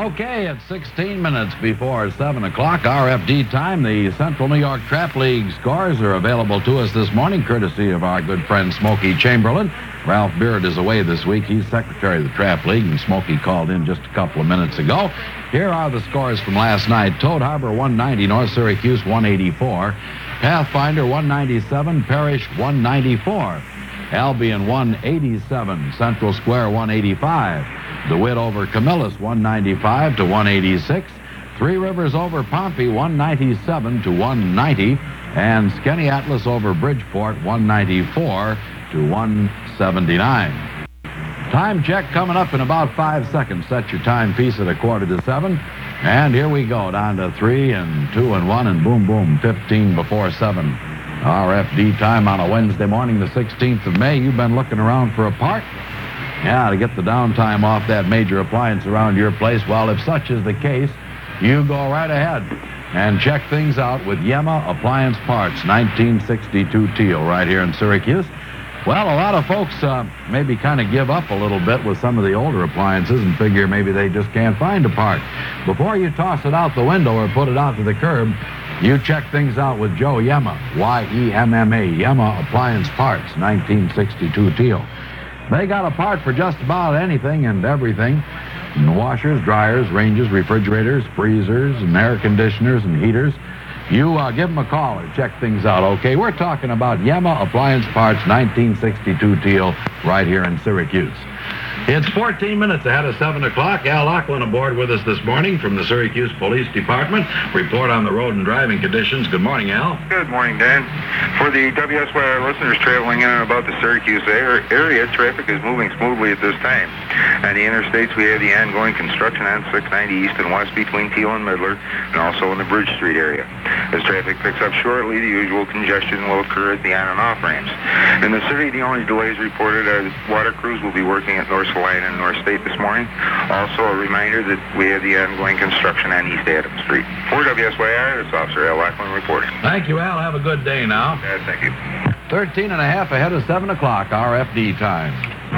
Okay, it's 16 minutes before 7 o'clock, RFD time. The Central New York Trap League scores are available to us this morning, courtesy of our good friend Smokey Chamberlain. Ralph Beard is away this week. He's secretary of the Trap League, and Smokey called in just a couple of minutes ago. Here are the scores from last night. Toad Harbor 190, North Syracuse 184. Pathfinder 197, Parrish 194. Albion 187, Central Square 185. DeWitt over Camillus 195 to 186. Three Rivers over Pompey 197 to 190. And Skaneateles over Bridgeport 194 to 179. Time check coming up in about 5 seconds. Set your timepiece at 6:45. And here we go, down to 3 and 2 and 1 and boom, boom, 15 before 7. RFD time on a Wednesday morning, the 16th of May. You've been looking around for a part? Yeah, to get the downtime off that major appliance around your place. Well, if such is the case, you go right ahead and check things out with Yema Appliance Parts, 1962 Teal, right here in Syracuse. Well, a lot of folks maybe kind of give up a little bit with some of the older appliances and figure maybe they just can't find a part. Before you toss it out the window or put it out to the curb, you check things out with Joe Yema, Y-E-M-M-A, Yema Appliance Parts, 1962 Teal. They got a part for just about anything and everything. And washers, dryers, ranges, refrigerators, freezers, and air conditioners and heaters. You give them a call or check things out, okay? We're talking about Yema Appliance Parts, 1962 Teal, right here in Syracuse. It's 14 minutes ahead of 7 o'clock. Al Lachlan aboard with us this morning from the Syracuse Police Department. Report on the road and driving conditions. Good morning, Al. Good morning, Dan. For the WSYR listeners traveling in and about the Syracuse area, traffic is moving smoothly at this time. On the interstates, we have the ongoing construction on 690 east and west between Teal and Midler, and also in the Bridge Street area. As traffic picks up shortly, the usual congestion will occur at the on and off ramps. In the city, the only delays reported are water crews will be working at North Salina and North State this morning. Also, a reminder that we have the ongoing construction on East Adams Street. For WSYR, this is Officer Al Lachlan reporting. Thank you, Al. Have a good day now. Thank you. 13 and a half ahead of 7 o'clock, RFD time.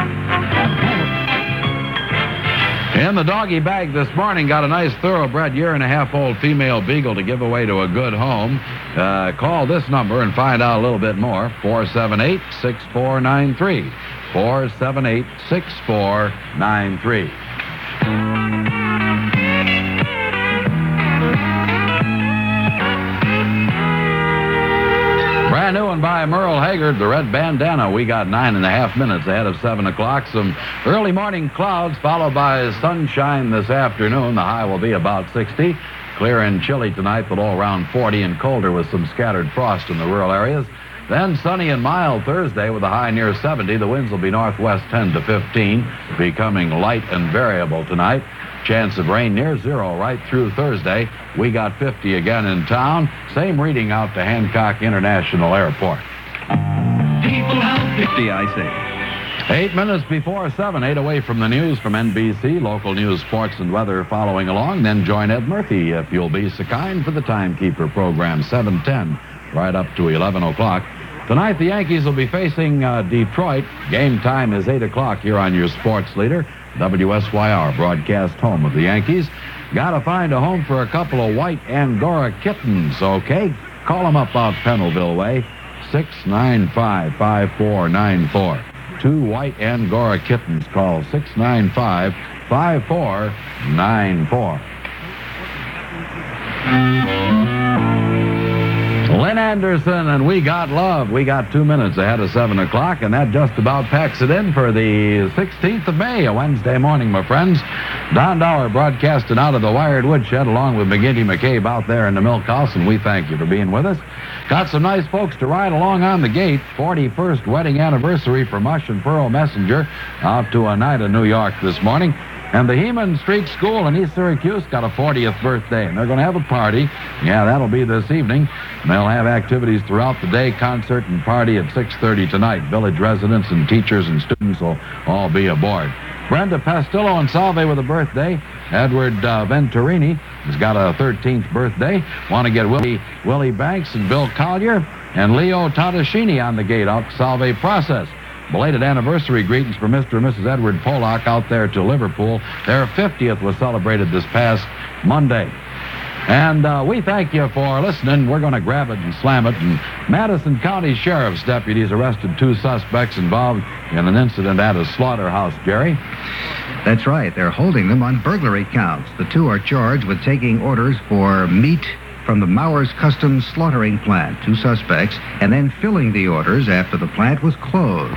In the doggy bag this morning, got a nice thoroughbred year-and-a-half-old female beagle to give away to a good home. Call this number and find out a little bit more, 478-6493. 478-6493. Brand new one by Merle Haggard, the Red Bandana. We got 9.5 minutes ahead of 7 o'clock. Some early morning clouds followed by sunshine this afternoon. The high will be about 60. Clear and chilly tonight, but all around 40 and colder with some scattered frost in the rural areas. Then sunny and mild Thursday with a high near 70. The winds will be northwest 10 to 15, becoming light and variable tonight. Chance of rain near zero right through Thursday. We got 50 again in town. Same reading out to Hancock International Airport. People out 50, I say. 8 minutes before 7, 8 away from the news from NBC. Local news, sports, and weather following along. Then join Ed Murphy, if you'll be so kind, for the Timekeeper program, 7:10, right up to 11 o'clock. Tonight, the Yankees will be facing Detroit. Game time is 8 o'clock here on your sports leader, WSYR, broadcast home of the Yankees. Got to find a home for a couple of white Angora kittens, okay? Call them up out Pennellville way, 695-5494. 2 white Angora kittens. Call 695-5494. Lynn Anderson and We Got Love. We got 2 minutes ahead of 7 o'clock, and that just about packs it in for the 16th of May, a Wednesday morning, my friends. Don Dower broadcasting out of the Wired Woodshed along with McGinty McCabe out there in the milk house, and we thank you for being with us. Got some nice folks to ride along on the gate. 41st wedding anniversary for Mush and Pearl Messenger out to Oneida, New York this morning. And the Heman Street School in East Syracuse got a 40th birthday, and they're going to have a party. Yeah, that'll be this evening. And they'll have activities throughout the day, concert and party at 6:30 tonight. Village residents and teachers and students will all be aboard. Brenda Pastillo in Salve with a birthday. Edward Venturini has got a 13th birthday. Want to get Willie Banks and Bill Collier and Leo Tadashini on the gate out Salve Process. Belated anniversary greetings for Mr. and Mrs. Edward Pollock out there to Liverpool. Their 50th was celebrated this past Monday. And we thank you for listening. We're going to grab it and slam it. And Madison County Sheriff's deputies arrested 2 suspects involved in an incident at a slaughterhouse, Jerry. That's right. They're holding them on burglary counts. The 2 are charged with taking orders for meat from the Mowers Customs slaughtering plant, 2 suspects, and then filling the orders after the plant was closed.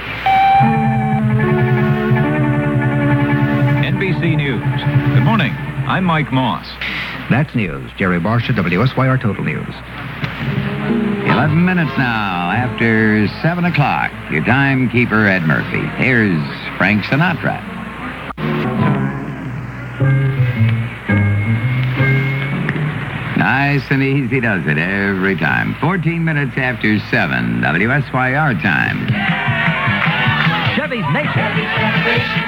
NBC News. Good morning. I'm Mike Moss. That's news. Jerry Barsha, WSYR Total News. 11 minutes now after 7 o'clock. Your timekeeper, Ed Murphy. Here's Frank Sinatra. Nice and easy does it every time. 14 minutes after 7, WSYR time. Chevy's Nation.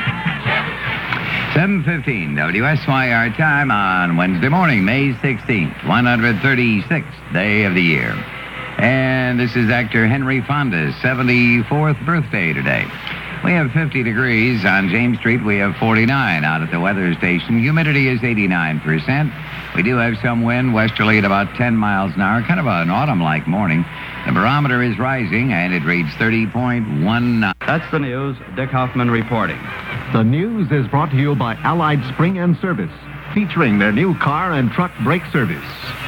7:15, WSYR time on Wednesday morning, May 16th, 136th day of the year. And this is actor Henry Fonda's 74th birthday today. We have 50 degrees on James Street. We have 49 out at the weather station. Humidity is 89%. We do have some wind, westerly at about 10 miles an hour. Kind of an autumn-like morning. The barometer is rising, and it reads 30.19. That's the news. Dick Hoffman reporting. The news is brought to you by Allied Spring and Service, featuring their new car and truck brake service.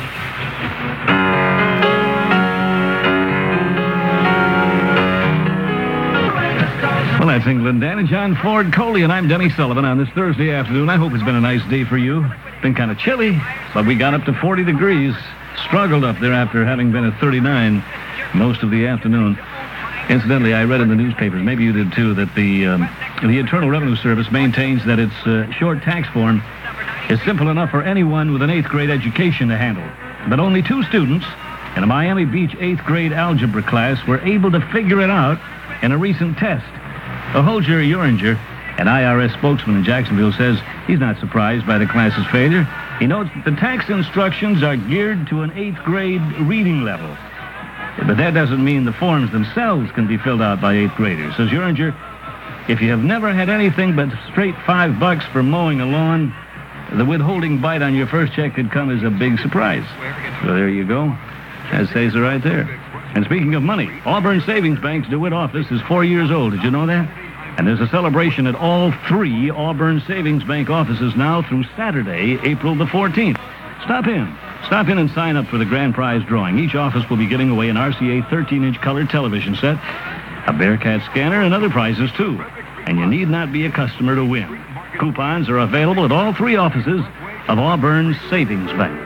Well, that's England Dan and John Ford Coley, and I'm Denny Sullivan on this Thursday afternoon. I hope it's been a nice day for you. It's been kind of chilly, but we got up to 40 degrees. Struggled up there after having been at 39 most of the afternoon. Incidentally, I read in the newspapers, maybe you did too, that the Internal Revenue Service maintains that its short tax form is simple enough for anyone with an 8th grade education to handle. But only 2 students in a Miami Beach 8th grade algebra class were able to figure it out in a recent test. Holger Uringer, an IRS spokesman in Jacksonville, says he's not surprised by the class's failure. He notes that the tax instructions are geared to an 8th grade reading level. But that doesn't mean the forms themselves can be filled out by 8th graders. Says Uringer, if you have never had anything but straight $5 for mowing a lawn, the withholding bite on your first check could come as a big surprise. So there you go. That says it right there. And speaking of money, Auburn Savings Bank's DeWitt office is 4 years old. Did you know that? And there's a celebration at all 3 Auburn Savings Bank offices now through Saturday, April the 14th. Stop in and sign up for the grand prize drawing. Each office will be giving away an RCA 13-inch color television set, a Bearcat scanner, and other prizes, too. And you need not be a customer to win. Coupons are available at all 3 offices of Auburn Savings Bank.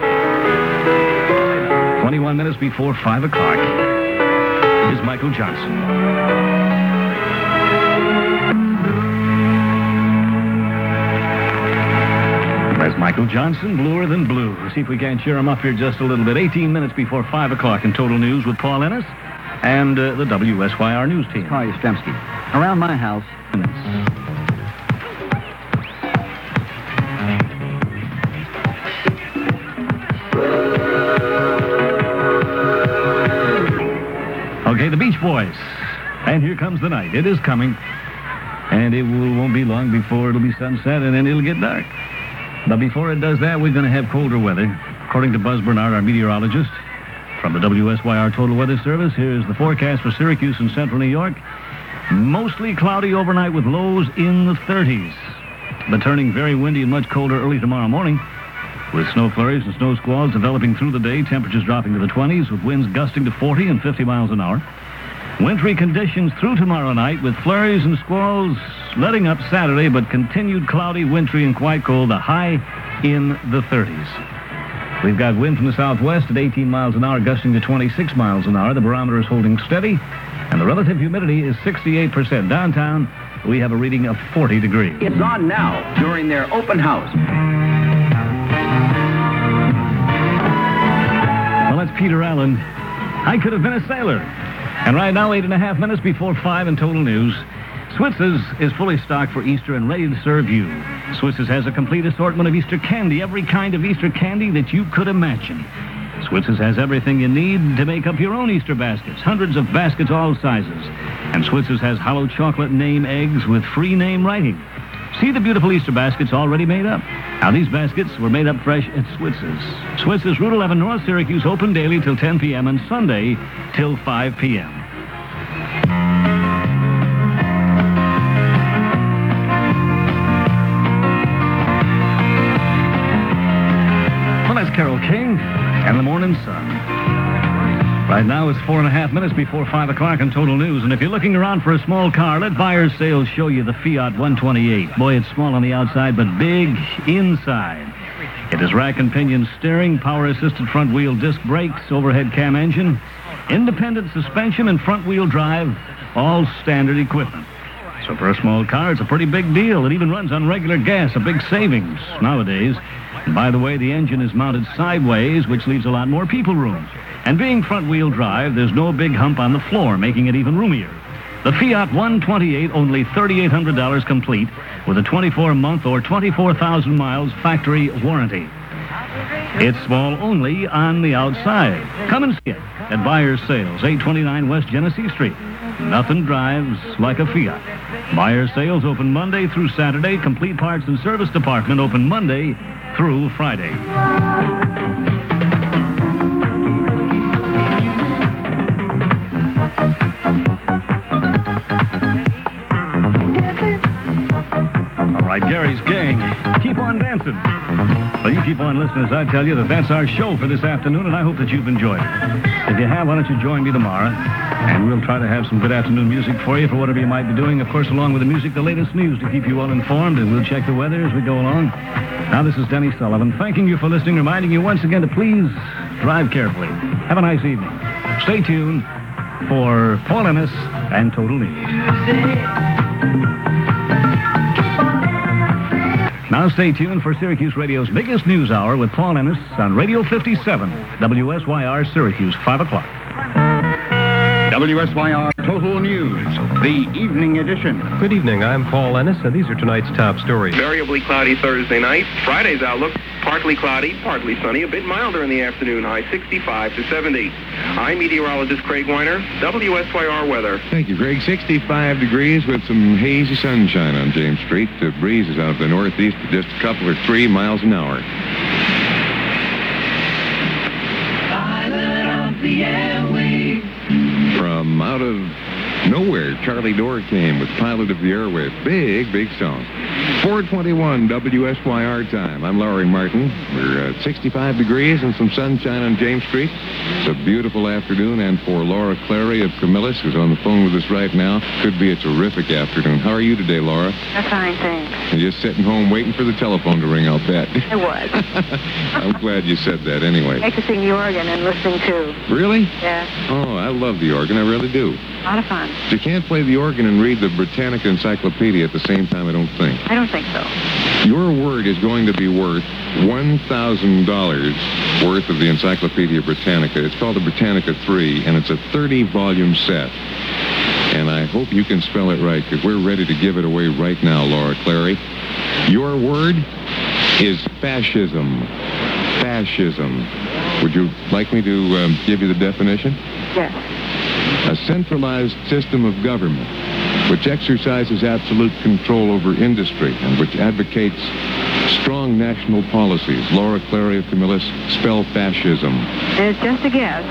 21 minutes before 5 o'clock is Michael Johnson. There's Michael Johnson, bluer than blue. See if we can't cheer him up here just a little bit. 18 minutes before 5 o'clock in Total News with Paul Ennis and the WSYR News team. Carl Yastrzemski. Around my house. Okay, the Beach Boys. And here comes the night. It is coming. And it won't be long before it'll be sunset, and then it'll get dark. But before it does that, we're going to have colder weather. According to Buzz Bernard, our meteorologist, from the WSYR Total Weather Service, here's the forecast for Syracuse and central New York. Mostly cloudy overnight with lows in the 30s. But turning very windy and much colder early tomorrow morning, with snow flurries and snow squalls developing through the day, temperatures dropping to the 20s, with winds gusting to 40 and 50 miles an hour. Wintry conditions through tomorrow night, with flurries and squalls letting up Saturday, but continued cloudy, wintry, and quite cold, the high in the 30s. We've got wind from the southwest at 18 miles an hour, gusting to 26 miles an hour. The barometer is holding steady, and the relative humidity is 68%. Downtown, we have a reading of 40 degrees. It's on now during their open house. Well, that's Peter Allen. I could have been a sailor. And right now, 8.5 minutes before 5 in Total News. Switz's is fully stocked for Easter and ready to serve you. Switz's has a complete assortment of Easter candy, every kind of Easter candy that you could imagine. Switzer's has everything you need to make up your own Easter baskets. Hundreds of baskets, all sizes. And Switzer's has hollow chocolate name eggs with free name writing. See the beautiful Easter baskets already made up. Now, these baskets were made up fresh at Switzer's. Switzer's, Route 11 North, Syracuse, open daily till 10 p.m. and Sunday till 5 p.m. Well, that's Carole King and the Morning Sun. Right now, it's 4.5 minutes before 5 o'clock in Total News. And if you're looking around for a small car, let Buyer's Sales show you the Fiat 128. Boy, it's small on the outside, but big inside. It has rack and pinion steering, power-assisted front-wheel disc brakes, overhead cam engine, independent suspension, and front-wheel drive, all standard equipment. So for a small car, it's a pretty big deal. It even runs on regular gas, a big savings nowadays. And by the way, the engine is mounted sideways, which leaves a lot more people room. And being front-wheel drive, there's no big hump on the floor, making it even roomier. The Fiat 128, only $3,800 complete, with a 24-month or 24,000 miles factory warranty. It's small only on the outside. Come and see it at Buyer's Sales, 829 West Genesee Street. Nothing drives like a Fiat. Buyer's Sales open Monday through Saturday. Complete Parts and Service Department open Monday through Friday. All right, Gary's gang, keep on dancing. Well, you keep on listening as I tell you that that's our show for this afternoon, and I hope that you've enjoyed it. If you have, why don't you join me tomorrow, and we'll try to have some good afternoon music for you for whatever you might be doing. Of course, along with the music, the latest news to keep you well informed, and we'll check the weather as we go along. Now, this is Denny Sullivan, thanking you for listening, reminding you once again to please drive carefully. Have a nice evening. Stay tuned for Paul Ennis and Total News. Now stay tuned for Syracuse Radio's biggest news hour with Paul Ennis on Radio 57, WSYR Syracuse, 5 o'clock. WSYR Total News, the evening edition. Good evening, I'm Paul Ennis, and these are tonight's top stories. Variably cloudy Thursday night. Friday's outlook, partly cloudy, partly sunny, a bit milder in the afternoon, high 65 to 70. I'm meteorologist Craig Weiner, WSYR weather. Thank you, Greg. 65 degrees with some hazy sunshine on James Street. The breeze is out of the northeast at just a couple or 3 miles an hour. From out of nowhere, Charlie Dorr came with Pilot of the Airwave. Big, big song. 4:21 WSYR time. I'm Lowry Martin. We're at 65 degrees and some sunshine on James Street. It's a beautiful afternoon, and for Laura Clary of Camillus, who's on the phone with us right now, could be a terrific afternoon. How are you today, Laura? I'm fine, thanks. You're just sitting home waiting for the telephone to ring, I'll bet. I was. I'm glad you said that anyway. Practicing the organ and listening too. Really? Yeah. Oh, I love the organ. I really do. A lot of fun. You can't play the organ and read the Britannica Encyclopedia at the same time, I don't think. I don't think so. Your word is going to be worth $1,000 worth of the Encyclopedia Britannica. It's called the Britannica 3, and it's a 30-volume set. And I hope you can spell it right, because we're ready to give it away right now, Laura Clary. Your word is fascism. Fascism. Would you like me to give you the definition? Yes. A centralized system of government which exercises absolute control over industry and which advocates strong national policies. Laura Clary of Camillus, spell fascism. And it's just a guess.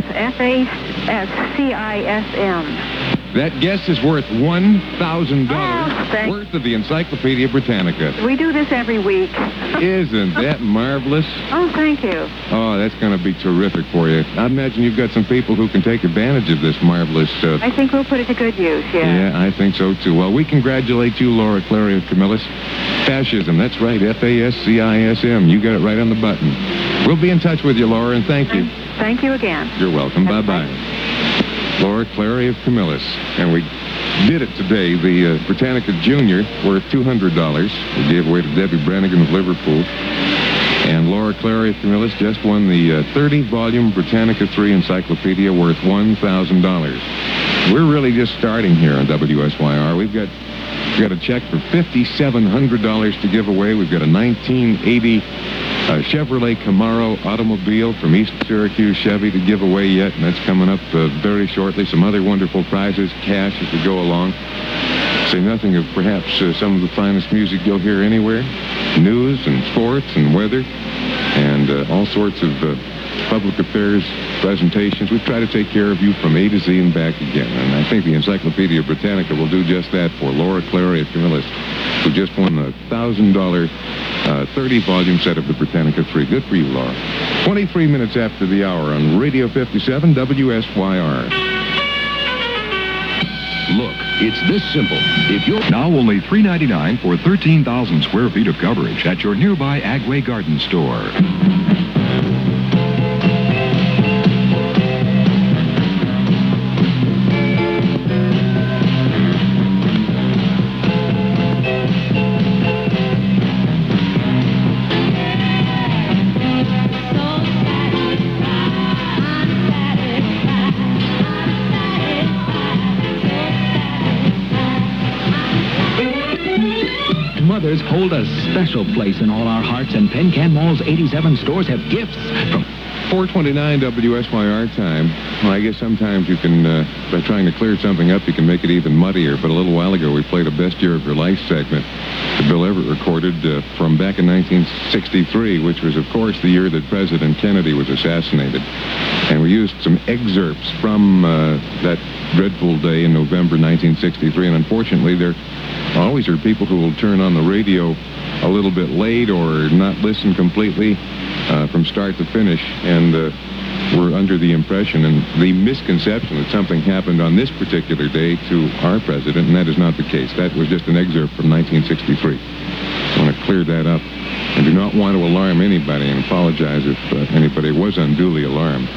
F-A-S-C-I-S-M. That guess is worth $1,000 worth of the Encyclopedia Britannica. We do this every week. Isn't that marvelous? Oh, thank you. Oh, that's going to be terrific for you. I imagine you've got some people who can take advantage of this marvelous stuff. I think we'll put it to good use, yeah. Yeah, I think so, too. Well, we congratulate you, Laura Clary of Camillus. Fascism, that's right, F-A-S-C-I-S-M. You got it right on the button. We'll be in touch with you, Laura, and thank you. Thank you again. You're welcome. Bye-bye. Laura Clary of Camillus. And we did it today. The Britannica Junior worth $200. We gave away to Debbie Brannigan of Liverpool. And Laura Clary of Camillus just won the 30-volume Britannica 3 Encyclopedia worth $1,000. We're really just starting here on WSYR. We've got a check for $5,700 to give away. We've got a 1980 a Chevrolet Camaro automobile from East Syracuse Chevy to give away yet, and that's coming up very shortly. Some other wonderful prizes, cash as we go along. Say nothing of perhaps some of the finest music you'll hear anywhere. News and sports and weather and all sorts of public affairs presentations. We try to take care of you from A to Z and back again. And I think the Encyclopedia Britannica will do just that for Laura Clary, a journalist who just won a $1,000 30-volume set of the Britannica 3. Good for you, Laura. 23 minutes after the hour on Radio 57 WSYR. Look, it's this simple. If you're now only $3.99 for 13,000 square feet of coverage at your nearby Agway Garden store. Mothers hold a special place in all our hearts, and Penn Mall's 87 stores have gifts from 4:29 WSYR time. Well, I guess sometimes you can, by trying to clear something up, you can make it even muddier. But a little while ago, we played a Best Year of Your Life segment that Bill Everett recorded from back in 1963, which was, of course, the year that President Kennedy was assassinated. And we used some excerpts from that dreadful day in November 1963. And unfortunately, there always are people who will turn on the radio a little bit late or not listen completely from start to finish, and we're under the impression and the misconception that something happened on this particular day to our president, and that is not the case. That was just an excerpt from 1963. I want to clear that up. I do not want to alarm anybody, and apologize if anybody was unduly alarmed.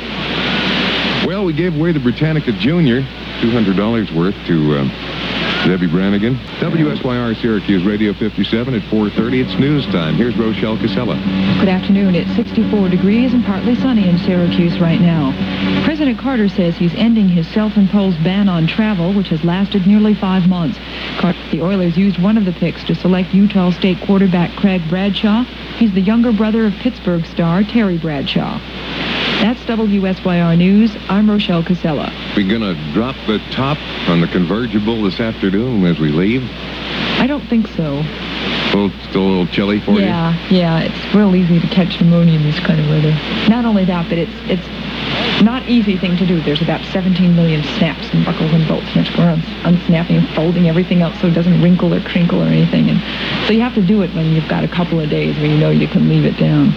Well, we gave away the Britannica Junior, $200 worth to Debbie Brannigan. WSYR Syracuse Radio 57 at 4:30. It's news time. Here's Rochelle Casella. Good afternoon. It's 64 degrees and partly sunny in Syracuse right now. President Carter says he's ending his self-imposed ban on travel, which has lasted nearly 5 months. The Oilers used one of the picks to select Utah State quarterback Craig Bradshaw. He's the younger brother of Pittsburgh star Terry Bradshaw. That's WSYR News. I'm Rochelle Casella. We're going to drop the top on the convertible this afternoon as we leave? I don't think so. Still a little chilly for you? Yeah. It's real easy to catch pneumonia in this kind of weather. Not only that, but it's not easy thing to do. There's about 17 million snaps and buckles and bolts, and we're unsnapping and folding everything else so it doesn't wrinkle or crinkle or anything. And so you have to do it when you've got a couple of days when you know you can leave it down.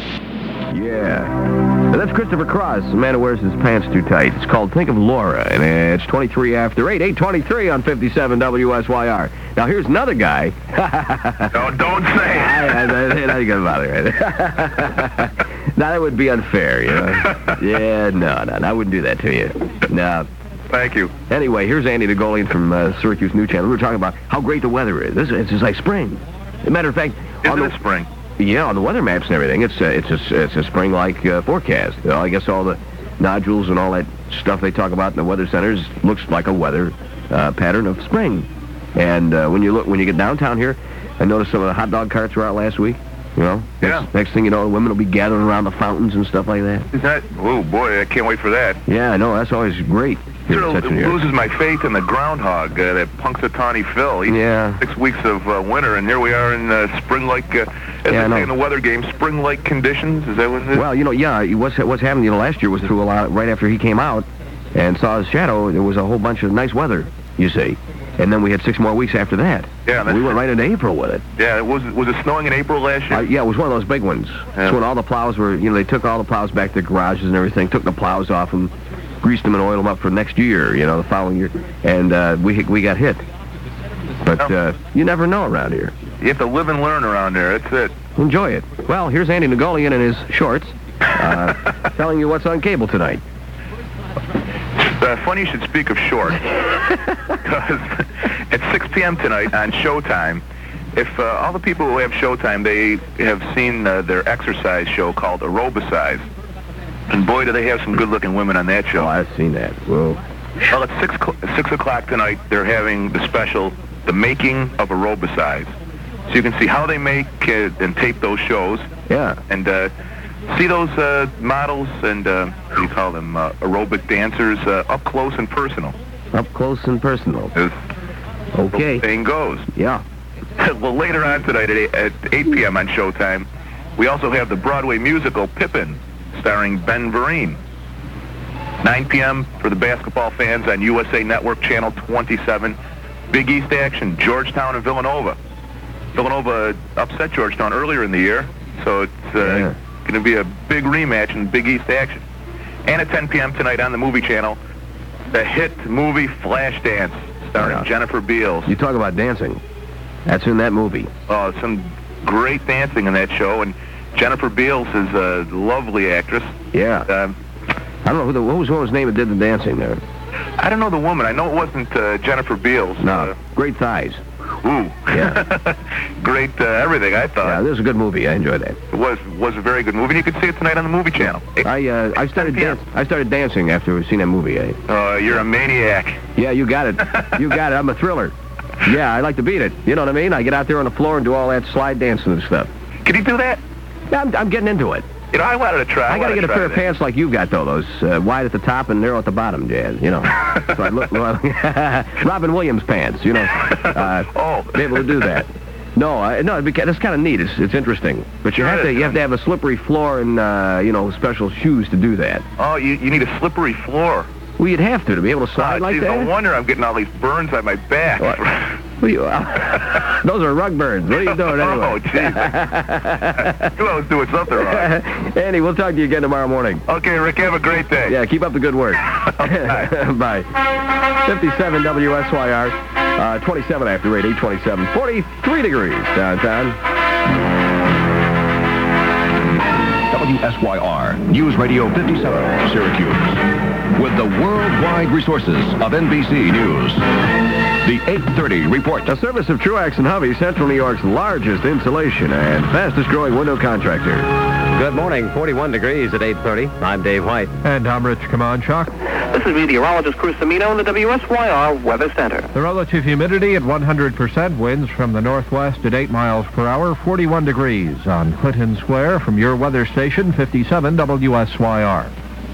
Yeah. Now, that's Christopher Cross, the man who wears his pants too tight. It's called Think of Laura, and it's 23 after 8, 8:23 on 57 WSYR. Now, here's another guy. Don't say it. Now you got to bother it. Now, that would be unfair, you know. Yeah, no, I wouldn't do that to you. No. Thank you. Anyway, here's Andy Nagolian from Syracuse News Channel. We were talking about how great the weather is. It's just like spring. As a matter of fact, Isn't it spring? Yeah, on the weather maps and everything, it's a spring-like forecast. You know, I guess all the nodules and all that stuff they talk about in the weather centers looks like a weather pattern of spring. And when you get downtown here, I noticed some of the hot dog carts were out last week. You know, next thing you know, the women will be gathering around the fountains and stuff like that. Is that? Oh boy, I can't wait for that. Yeah, I know. That's always great. It loses my faith in the groundhog, that Punxsutawney Phil. 6 weeks of winter, and here we are in spring-like, as they say in the weather game, spring-like conditions. Is that what it is? Well, what's happened, last year was through a lot, right after he came out and saw his shadow, there was a whole bunch of nice weather, you see. And then we had 6 more weeks after that. Yeah, we went right into April with it. Yeah, was it snowing in April last year? Yeah, it was one of those big ones. That's when all the plows were, they took all the plows back to the garages and everything, took the plows off them, greased them and oiled them up for next year, the following year. And we got hit. But you never know around here. You have to live and learn around there. That's it. Enjoy it. Well, here's Andy Nagolian in his shorts telling you what's on cable tonight. Funny you should speak of shorts. Because at 6 p.m. tonight on Showtime, if all the people who have Showtime, they have seen their exercise show called Aerobicize. And boy, do they have some good-looking women on that show. Oh, I've seen that. Well, at 6 o'clock tonight, they're having the special, The Making of Aerobicize. so you can see how they make and tape those shows. Yeah. And see those models and, what do you call them, aerobic dancers up close and personal. Up close and personal. As Okay. the saying goes. Yeah. Well, later on tonight at 8 p.m. on Showtime, we also have the Broadway musical Pippin, starring Ben Vereen. 9 p.m. for the basketball fans on USA Network Channel 27. Big East action, Georgetown and Villanova. Villanova upset Georgetown earlier in the year, so it's going to be a big rematch in Big East action. And at 10 p.m. tonight on the movie channel, the hit movie Flashdance, starring Jennifer Beals. You talk about dancing. That's in that movie. Oh, some great dancing in that show, and Jennifer Beals is a lovely actress. Yeah. I don't know what was the name that did the dancing there. I don't know the woman. I know it wasn't Jennifer Beals. No. Great thighs. Ooh. Yeah. Great everything, I thought. Yeah, this is a good movie. I enjoyed that. It was a very good movie. You can see it tonight on the movie channel. I started dancing after seeing that movie. You're a maniac. Yeah, you got it. You got it. I'm a thriller. Yeah, I like to beat it. You know what I mean? I get out there on the floor and do all that slide dancing and stuff. Can you do that? Yeah, I'm getting into it. You know, I wanted to try. I got to get a pair of pants like you've got, though. Those wide at the top and narrow at the bottom, Jazz. You know. So I look, Robin Williams pants. You know. Be able to do that. No, that's kind of neat. It's interesting. But you have to have a slippery floor and special shoes to do that. Oh, you need a slippery floor. Well, you'd have to be able to slide like that. No wonder I'm getting all these burns on my back. Those are rug burns. What are you doing anyway? Oh, jeez. I was doing something wrong. Andy, we'll talk to you again tomorrow morning. Okay, Rick, have a great day. Yeah, keep up the good work. Bye. 57 WSYR, 27 after 8, 8:27, 43 degrees downtown. WSYR, News Radio 57, Syracuse. With the worldwide resources of NBC News. The 8:30 report. A service of Truax and Hovey, Central New York's largest insulation and fastest growing window contractor. Good morning, 41 degrees at 8:30. I'm Dave White. And I'm Rich Kamanchuk. This is meteorologist Chris Amino in the WSYR Weather Center. The relative humidity at 100%, winds from the northwest at 8 miles per hour, 41 degrees on Clinton Square. From your weather station, 57 WSYR.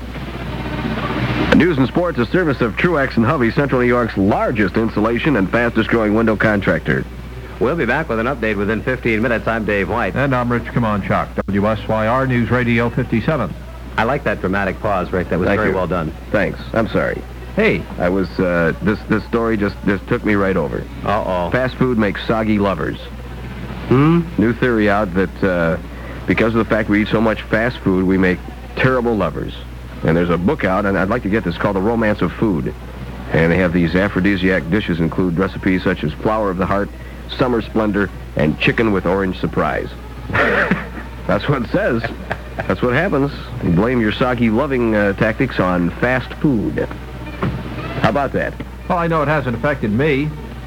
News and sports, a service of Truax and Hovey, Central New York's largest insulation and fastest growing window contractor. We'll be back with an update within 15 minutes. I'm Dave White. And I'm Rich Kamanchuk, WSYR News Radio 57. I like that dramatic pause, Rick. That was very well done. Thanks. I'm sorry. Hey. I was, this story just took me right over. Uh-oh. Fast food makes soggy lovers. New theory out that because of the fact we eat so much fast food, we make terrible lovers. And there's a book out, and I'd like to get this, called The Romance of Food. And they have these aphrodisiac dishes include recipes such as Flower of the Heart, Summer Splendor, and Chicken with Orange Surprise. That's what it says. That's what happens. You blame your soggy loving tactics on fast food. How about that? Well, I know it hasn't affected me.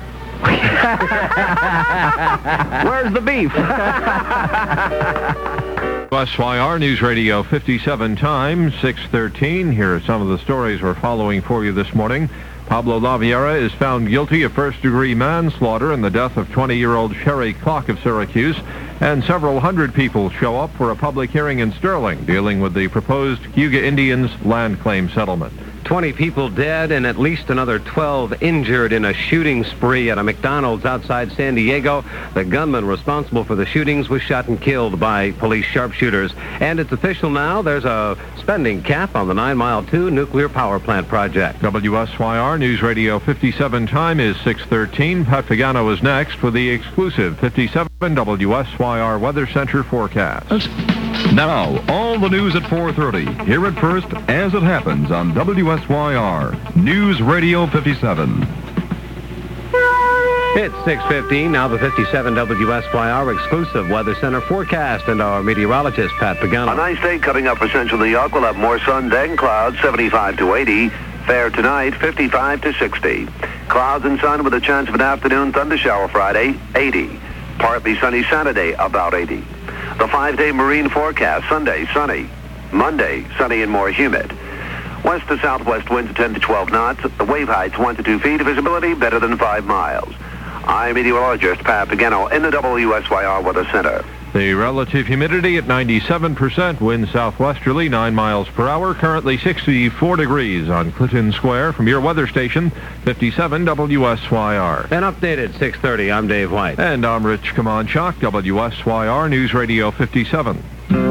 Where's the beef? WSYR News Radio 57 time, 6:13. Here are some of the stories we're following for you this morning. Pablo Laviera is found guilty of first-degree manslaughter in the death of 20-year-old Sherry Clock of Syracuse, and several hundred people show up for a public hearing in Sterling dealing with the proposed Cayuga Indians land claim settlement. 20 people dead and at least another 12 injured in a shooting spree at a McDonald's outside San Diego. The gunman responsible for the shootings was shot and killed by police sharpshooters. And it's official now, there's a spending cap on the 9 Mile 2 nuclear power plant project. WSYR News Radio 57 time is 6:13. Pat Pagano is next with the exclusive 57 WSYR Weather Center forecast. Now, all the news at 4:30. Hear it first as it happens on WSYR News Radio 57. It's 6:15. Now the 57 WSYR exclusive Weather Center forecast and our meteorologist, Pat Pagano. A nice day coming up for Central New York. We'll have more sun, then clouds, 75 to 80. Fair tonight, 55 to 60. Clouds and sun with a chance of an afternoon thundershower Friday, 80. Partly sunny Saturday, about 80. The 5-day marine forecast, Sunday, sunny. Monday, sunny and more humid. West to southwest winds 10 to 12 knots. The wave heights 1 to 2 feet. Visibility better than 5 miles. I'm meteorologist Pat Pagano in the WSYR Weather Center. The relative humidity at 97%, wind southwesterly 9 miles per hour, currently 64 degrees on Clinton Square. From your weather station, 57 WSYR. An updated 6:30, I'm Dave White. And I'm Rich Kamanchak, WSYR News Radio 57.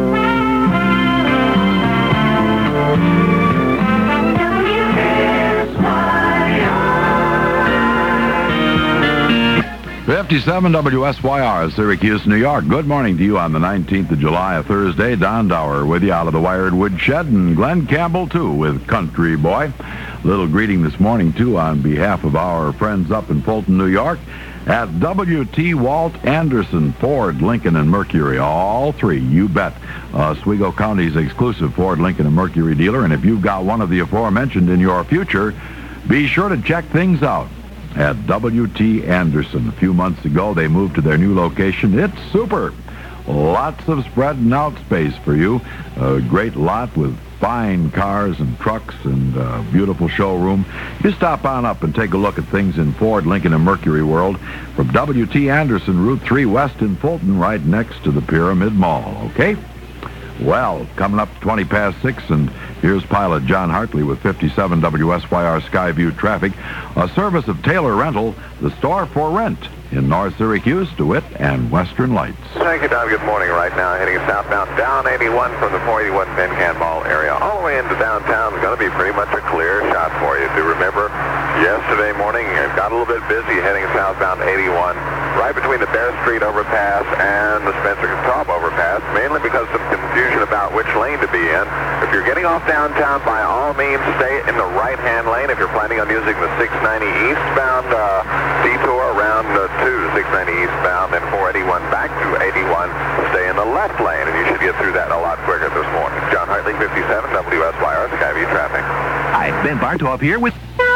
57 WSYR, Syracuse, New York. Good morning to you on the 19th of July, a Thursday. Don Dower with you out of the Wired Woodshed, and Glenn Campbell, too, with Country Boy. Little greeting this morning, too, on behalf of our friends up in Fulton, New York, at W.T. Walt Anderson, Ford, Lincoln, and Mercury. All three, you bet. Oswego County's exclusive Ford, Lincoln, and Mercury dealer. And if you've got one of the aforementioned in your future, be sure to check things out at W.T. Anderson. A few months ago, they moved to their new location. It's super. Lots of spread and out space for you. A great lot with fine cars and trucks and a beautiful showroom. You stop on up and take a look at things in Ford, Lincoln, and Mercury World from W.T. Anderson, Route 3 West in Fulton, right next to the Pyramid Mall, okay? Well, coming up 20 past 6, and here's pilot John Hartley with 57 WSYR Skyview Traffic, a service of Taylor Rental, the store for rent in North Syracuse, DeWitt, and Western Lights. Thank you, Don. Good morning. Right now, heading southbound down 81 from the 481 Pencan Mall area. All the way into downtown is going to be pretty much a clear shot for you. Do remember, yesterday morning, it got a little bit busy heading southbound 81, right between the Bear Street overpass and the Spencer Cobb overpass, mainly because of confusion about which lane to be in. If you're getting off downtown, by all means, stay in the right-hand lane. If you're planning on using the 690 eastbound detour around 690 eastbound, then 481 back to 81, stay in the left lane, and you should get through that a lot quicker this morning. John Hartley, 57, WSYR, Skyview Traffic. Hi, Ben Bartov here with...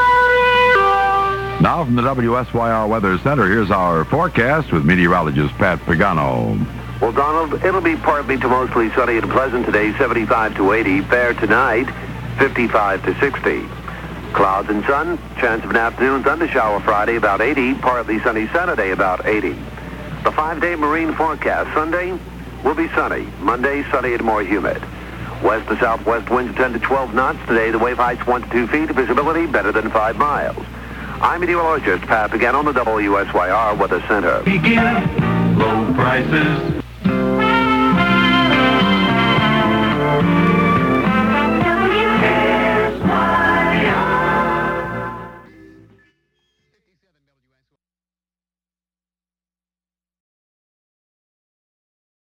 Now from the WSYR Weather Center, here's our forecast with meteorologist Pat Pagano. Well, Donald, it'll be partly to mostly sunny and pleasant today, 75 to 80. Fair tonight, 55 to 60. Clouds and sun, chance of an afternoon thundershower Friday, about 80. Partly sunny Saturday, about 80. The 5-day marine forecast. Sunday will be sunny. Monday, sunny and more humid. West to southwest winds 10 to 12 knots. Today, the wave height's 1 to 2 feet. Visibility better than 5 miles. I'm meteorologist Pat again on the WSYR Weather Center. Begin low prices.